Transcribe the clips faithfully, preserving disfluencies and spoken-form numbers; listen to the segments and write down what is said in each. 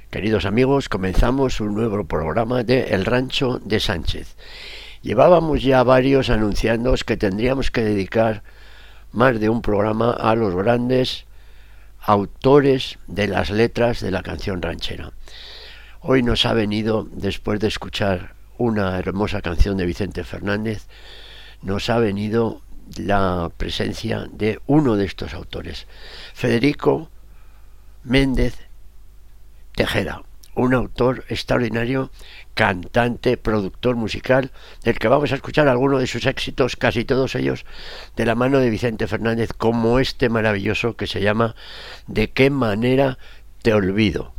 Queridos amigos, comenzamos un nuevo programa de El Rancho de Sánchez. Llevábamos ya varios anunciándoos que tendríamos que dedicar más de un programa a los grandes autores de las letras de la canción ranchera. Hoy nos ha venido, después de escuchar una hermosa canción de Vicente Fernández, nos ha venido la presencia de uno de estos autores, Federico Méndez Tejeda, un autor extraordinario, cantante, productor musical, del que vamos a escuchar algunos de sus éxitos, casi todos ellos de la mano de Vicente Fernández, como este maravilloso que se llama ¿De qué manera te olvido?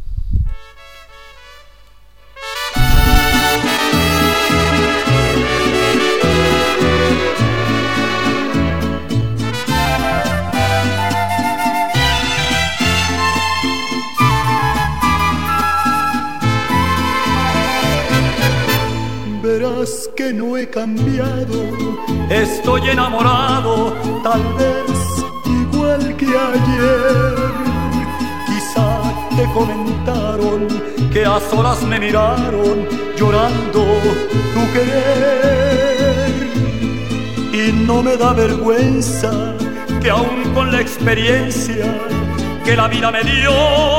Verás que no he cambiado, estoy enamorado, tal vez igual que ayer. Quizá te comentaron que a solas me miraron llorando tu querer. Y no me da vergüenza que aún con la experiencia que la vida me dio,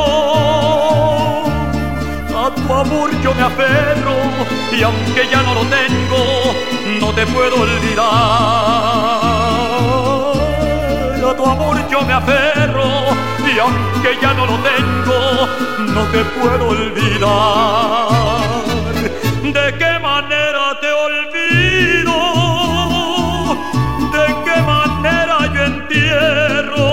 a tu amor yo me aferro, y aunque ya no lo tengo, no te puedo olvidar. A tu amor yo me aferro, y aunque ya no lo tengo, no te puedo olvidar. ¿De qué manera te olvido? ¿De qué manera yo entierro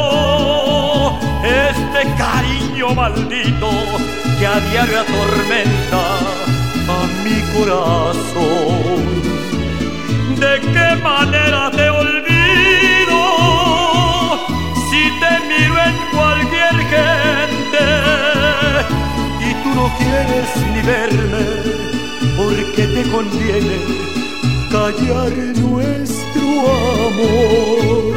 este cariño maldito que a diario atormenta a mi corazón? ¿De qué manera te olvido si te miro en cualquier gente y tú no quieres ni verme porque te conviene callar nuestro amor?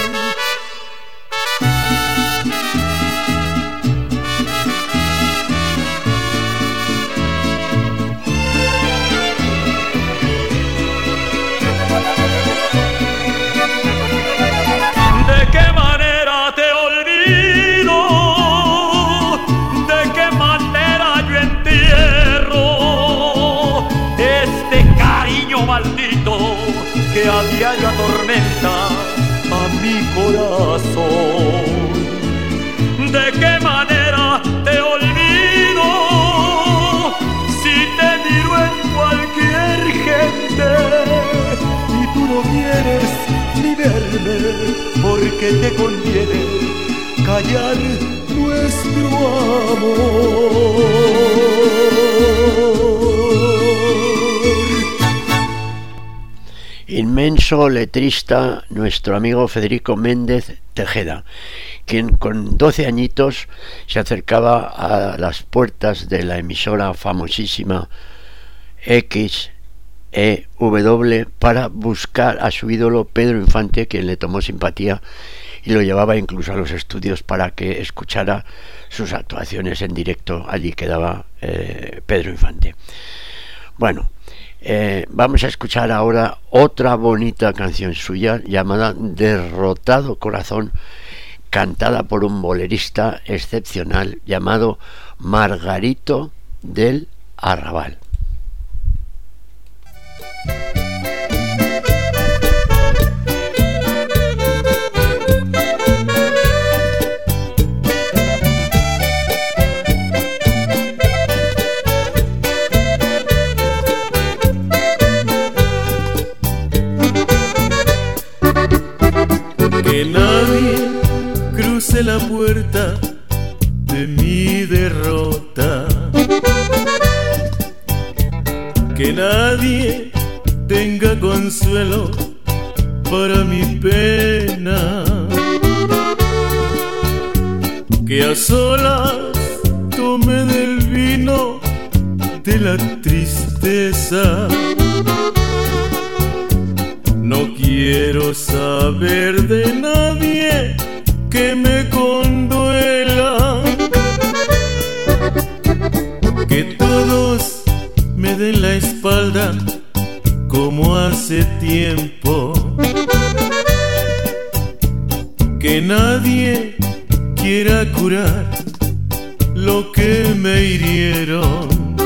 Que a diario atormenta a mi corazón. ¿De qué manera te olvido si te miro en cualquier gente y tú no quieres ni verme porque te conviene callar nuestro amor? Inmenso letrista, nuestro amigo Federico Méndez Tejeda, quien con doce añitos se acercaba a las puertas de la emisora famosísima X E W para buscar a su ídolo Pedro Infante, quien le tomó simpatía y lo llevaba incluso a los estudios para que escuchara sus actuaciones en directo. Allí quedaba eh, Pedro Infante. Bueno, Eh, vamos a escuchar ahora otra bonita canción suya llamada Derrotado Corazón, cantada por un bolerista excepcional llamado Margarito del Arrabal. Que nadie cruce la puerta de mi derrota, que nadie tenga consuelo para mi pena, que a solas tome del vino de la tristeza. No quiero saber de nadie que me conduela, tiempo, que nadie quiera curar lo que me hirieron,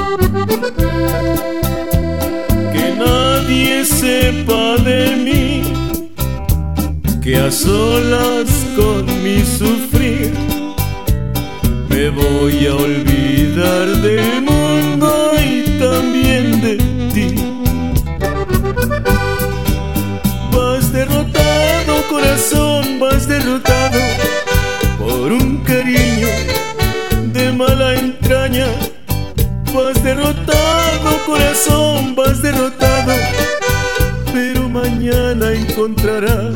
que nadie sepa de mí, que a solas con mi sufrir me voy a olvidar del mundo y también de ti. Vas derrotado, corazón, vas derrotado por un cariño de mala entraña. Vas derrotado, corazón, vas derrotado, pero mañana encontrarás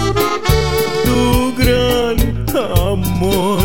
tu gran amor.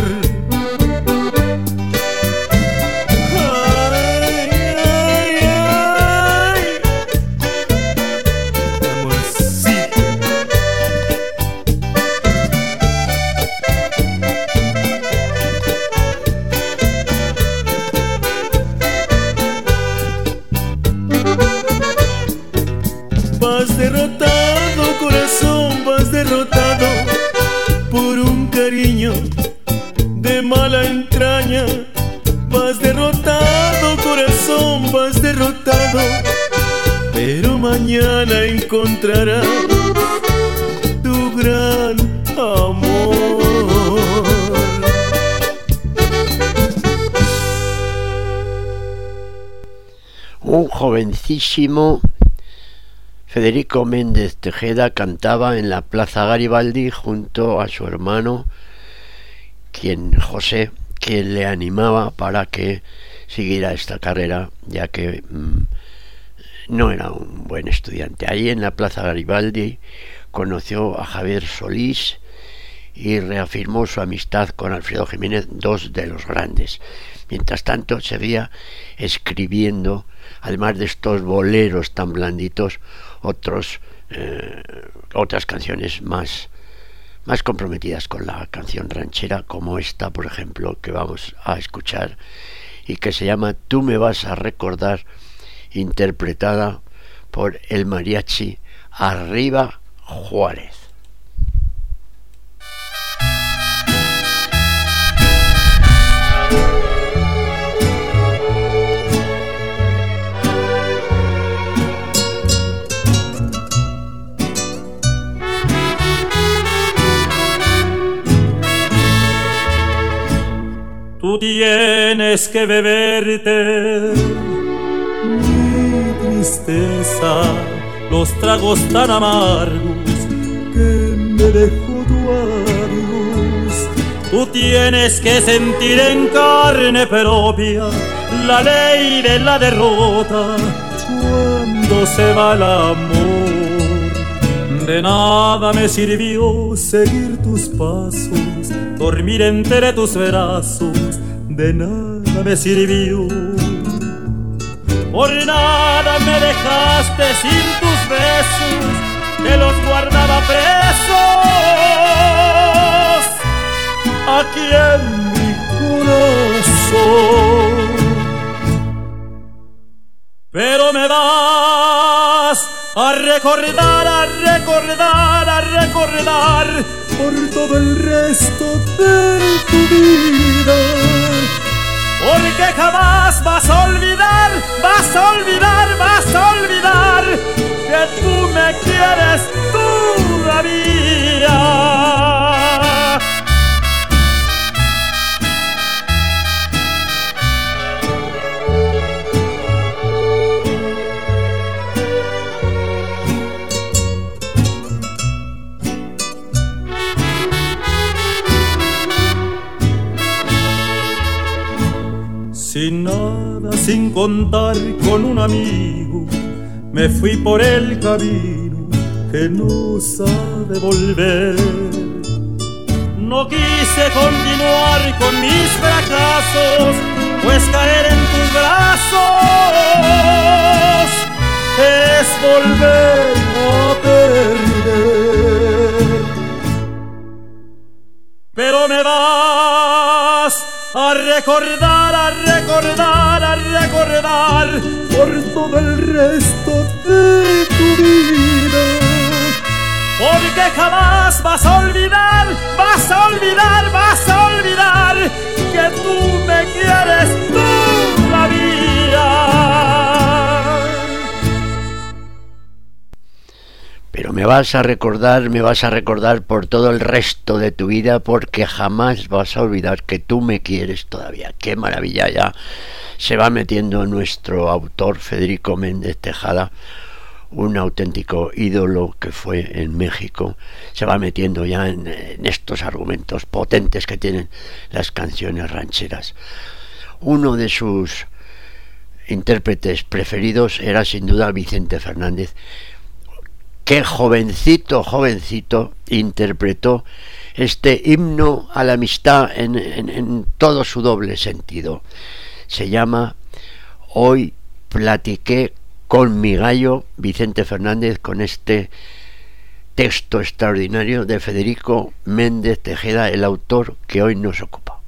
Vas derrotado, corazón, vas derrotado por un cariño de mala entraña. Vas derrotado, corazón, vas derrotado, pero mañana encontrarás tu gran amor. Un jovencísimo Federico Méndez Tejeda cantaba en la Plaza Garibaldi junto a su hermano, quien José, quien le animaba para que siguiera esta carrera, ya que mmm, no era un buen estudiante. Ahí en la Plaza Garibaldi conoció a Javier Solís y reafirmó su amistad con Alfredo Jiménez, dos de los grandes. Mientras tanto seguía escribiendo, además de estos boleros tan blanditos, otros eh, otras canciones más más comprometidas con la canción ranchera, como esta, por ejemplo, que vamos a escuchar y que se llama Tú me vas a recordar, interpretada por el mariachi Arriba Juárez. Tú tienes que beberte mi tristeza, los tragos tan amargos que me dejó tu adiós. Tú tienes que sentir en carne propia la ley de la derrota cuando se va el amor. De nada me sirvió seguir tus pasos, dormir entre tus brazos, de nada me sirvió. Por nada me dejaste sin tus besos, que los guardaba presos aquí en mi corazón. Pero me vas a recordar, a recordar, a recordar por todo el resto de tu vida, porque jamás vas a olvidar, vas a olvidar, vas a olvidar que tú me quieres todavía. Sin nada, sin contar con un amigo, me fui por el camino que no sabe volver. No quise continuar con mis fracasos, pues caer en tus brazos es volver a perder. Pero me vas a recordar, a recordar, a recordar por todo el resto de tu vida, porque jamás vas a olvidar, vas a olvidar, vas a olvidar que tú me quieres todavía. Pero me vas a recordar, me vas a recordar por todo el resto de tu vida, porque jamás vas a olvidar que tú me quieres todavía. Qué maravilla, ya se va metiendo nuestro autor Federico Méndez Tejada, un auténtico ídolo que fue en México. Se va metiendo ya en, en estos argumentos potentes que tienen las canciones rancheras. Uno de sus intérpretes preferidos era sin duda Vicente Fernández, que jovencito, jovencito interpretó este himno a la amistad en, en, en todo su doble sentido. Se llama Hoy platiqué con mi gallo. Vicente Fernández, con este texto extraordinario de Federico Méndez Tejada, el autor que hoy nos ocupa.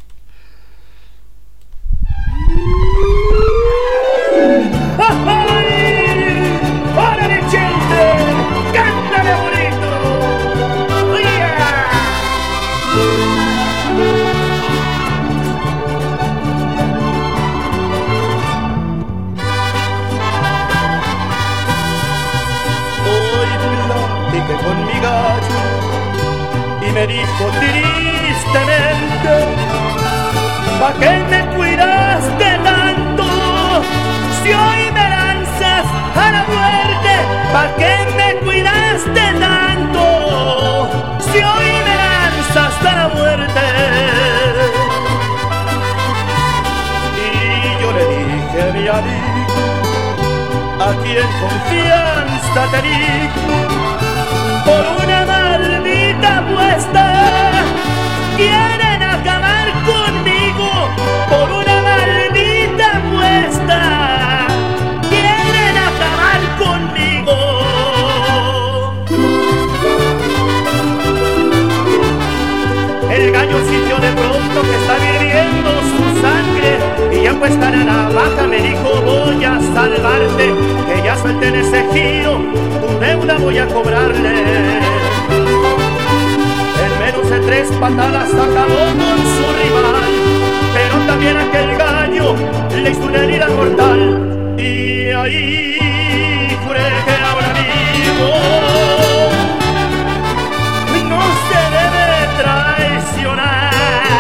Con mi gallo y me dijo tristemente: ¿pa' qué me cuidaste tanto? Si hoy me lanzas a la muerte, ¿pa' qué me cuidaste tanto? Si hoy me lanzas a la muerte. Y yo le dije a mi amigo, aquí en confianza te digo, por una maldita apuesta quieren acabar conmigo, por una maldita apuesta quieren acabar conmigo. El gallo sintió de pronto que está hirviendo su sangre y ya puesta en la navaja me dijo: voy a salvarte, que ya suelten ese giro, tu deuda voy a cobrarle. En menos de tres patadas acabó con su rival, pero también aquel gallo le hizo una herida mortal. Y ahí juré que ahora amigo no se debe traicionar.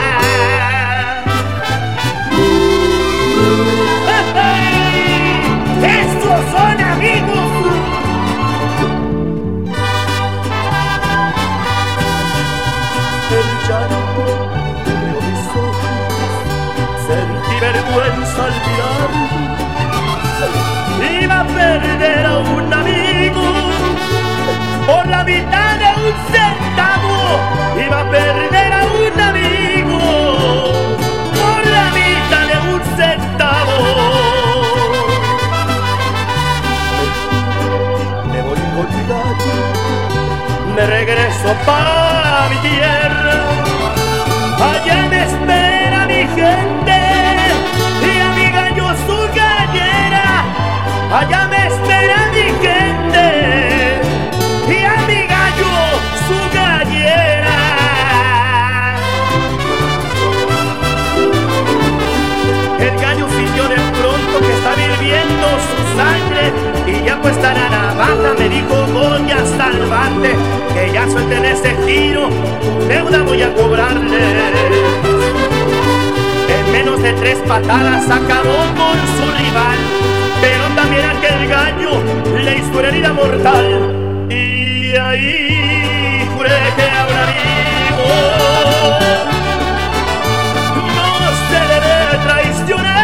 ¡Estos son amigos! El llanto abrió mis ojos, sentí vergüenza al mirar. Iba a perder a un amigo por la mitad de un centavo. Iba a perder a un amigo por la mitad de un centavo. Me voy con mi gallo, me regreso pa' mi tierra. Allá me espera mi gente y a mi gallo su gallera. Allá me espera mi gente y a mi gallo su gallera. El gallo sintió de pronto que estaba hirviendo su sangre y ya puesta la navaja me dijo: voy a salvarte, que ya suelten ese giro, tu deuda voy a cobrarle. En menos de tres patadas acabó con su rival, pero también aquel gallo le hizo una herida mortal. Y ahí juré que ahora amigo no se debe traicionar.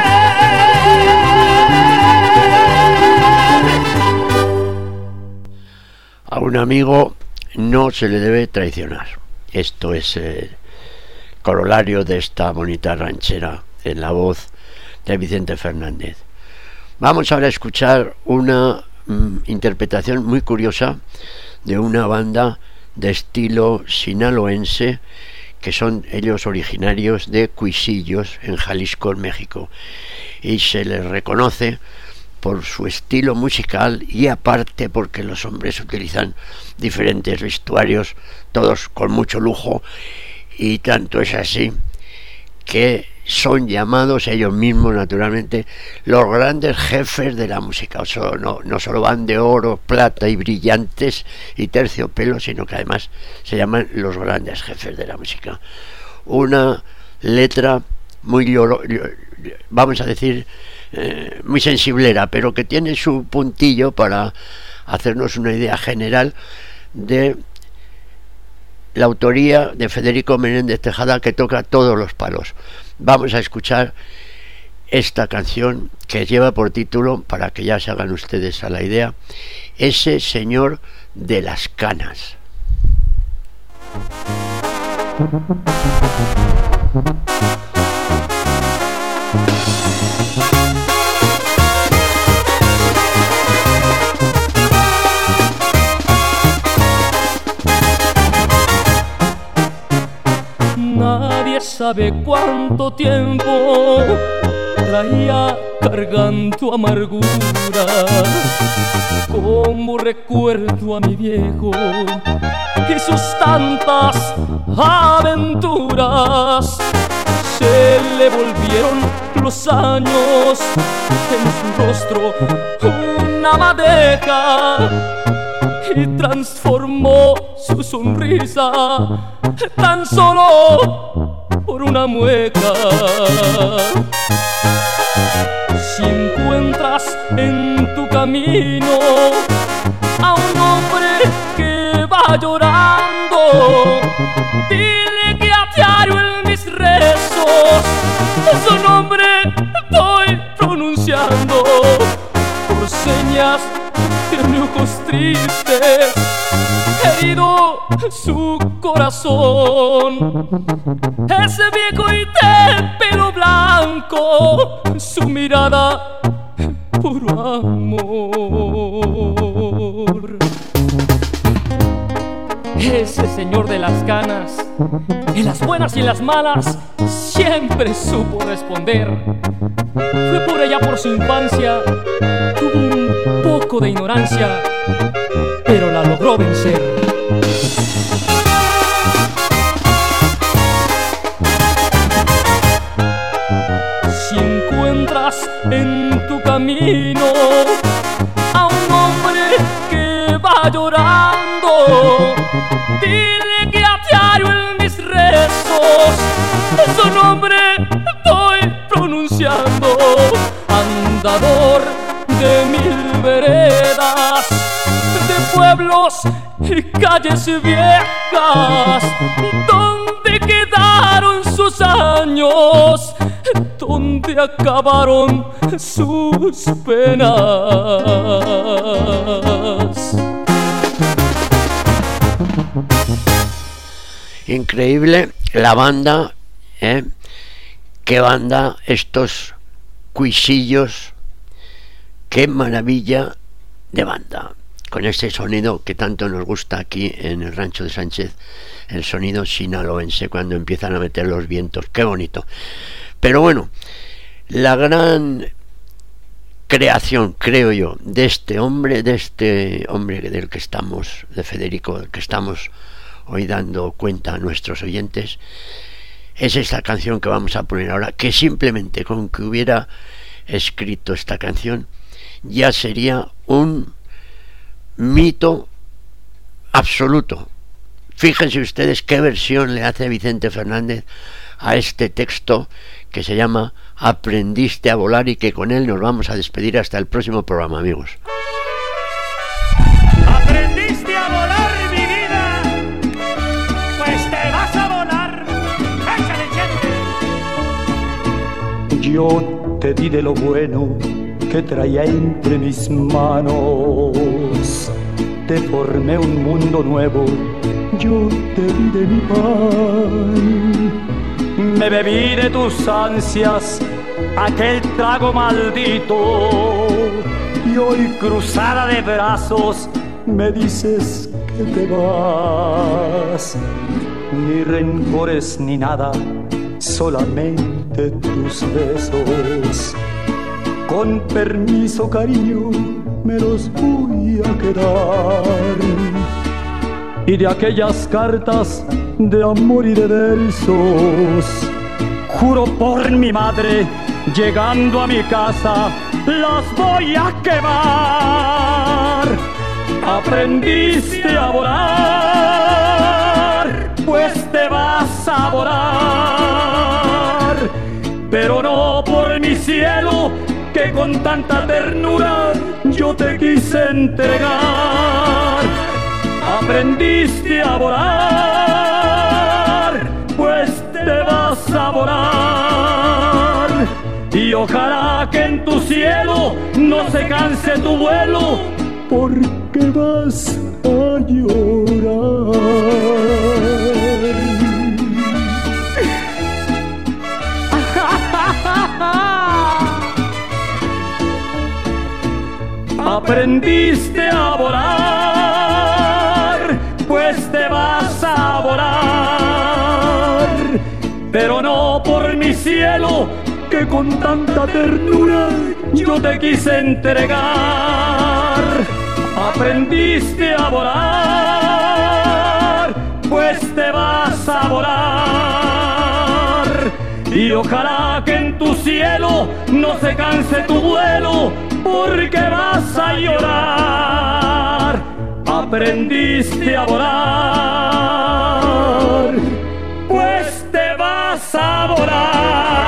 A un amigo no se le debe traicionar. Esto es el corolario de esta bonita ranchera en la voz de Vicente Fernández. Vamos ahora a escuchar una mm, interpretación muy curiosa de una banda de estilo sinaloense, que son ellos originarios de Cuisillos, en Jalisco, en México, y se les reconoce por su estilo musical y aparte porque los hombres utilizan diferentes vestuarios, todos con mucho lujo, y tanto es así que son llamados ellos mismos, naturalmente, los grandes jefes de la música. O sea, no, no solo van de oro, plata y brillantes y terciopelo, sino que además se llaman los grandes jefes de la música. Una letra muy, vamos a decir, eh, muy sensiblera, pero que tiene su puntillo para hacernos una idea general de la autoría de Federico Menéndez Tejada, que toca todos los palos. Vamos a escuchar esta canción que lleva por título, para que ya se hagan ustedes a la idea, Ese señor de las canas. Nadie sabe cuánto tiempo traía cargando amargura, como recuerdo a mi viejo y sus tantas aventuras. Se le volvieron los años en su rostro una madeja y transformó su sonrisa tan solo por una mueca. Si encuentras en tu camino a un hombre que va llorando, dile que a diario en mis rezos su nombre voy pronunciando por señas de ojos tristes, herido su corazón. Ese viejo y de pelo blanco, su mirada puro amor. Ese señor de las canas, en las buenas y en las malas, siempre supo responder. Fue por ella por su infancia, tuvo un poco de ignorancia, pero la logró vencer. Si encuentras en tu camino a un hombre que va llorando, dile que a diario en mis rezos su nombre voy pronunciando. Andador de mil veredas, de pueblos y calles viejas, ¿dónde quedaron sus años? ¿Dónde acabaron sus penas? Increíble la banda, ¿eh? Qué banda estos cuisillos, qué maravilla de banda, con este sonido que tanto nos gusta aquí en el Rancho de Sánchez, el sonido sinaloense cuando empiezan a meter los vientos, qué bonito. Pero bueno, la gran creación, creo yo, de este hombre, de este hombre del que estamos, de Federico, del que estamos hoy dando cuenta a nuestros oyentes, es esta canción que vamos a poner ahora, que simplemente con que hubiera escrito esta canción ya sería un mito absoluto. Fíjense ustedes qué versión le hace Vicente Fernández a este texto que se llama Aprendiste a volar, y que con él nos vamos a despedir hasta el próximo programa, amigos. Aprendiste a volar, mi vida, pues te vas a volar. Échale, gente. Yo te di de lo bueno que traía entre mis manos, te formé un mundo nuevo, yo te di de mi pan. Me bebí de tus ansias aquel trago maldito, y hoy cruzada de brazos me dices que te vas. Ni rencores ni nada, solamente tus besos. Con permiso, cariño, me los voy a quedar. Y de aquellas cartas de amor y de versos, juro por mi madre, llegando a mi casa, las voy a quemar. Aprendiste a volar, pues te vas a volar, pero no por mi cielo, que con tanta ternura yo te quise entregar. Aprendiste a volar, pues te vas a volar, y ojalá que en tu cielo no se canse tu vuelo, porque vas a llorar. Aprendiste a volar, pues te vas a volar, pero no por mi cielo, que con tanta ternura yo te quise entregar. Aprendiste a volar, pues te vas a volar, y ojalá que en tu cielo no se canse tu vuelo, porque vas a llorar. Aprendiste a volar, pues te vas a volar.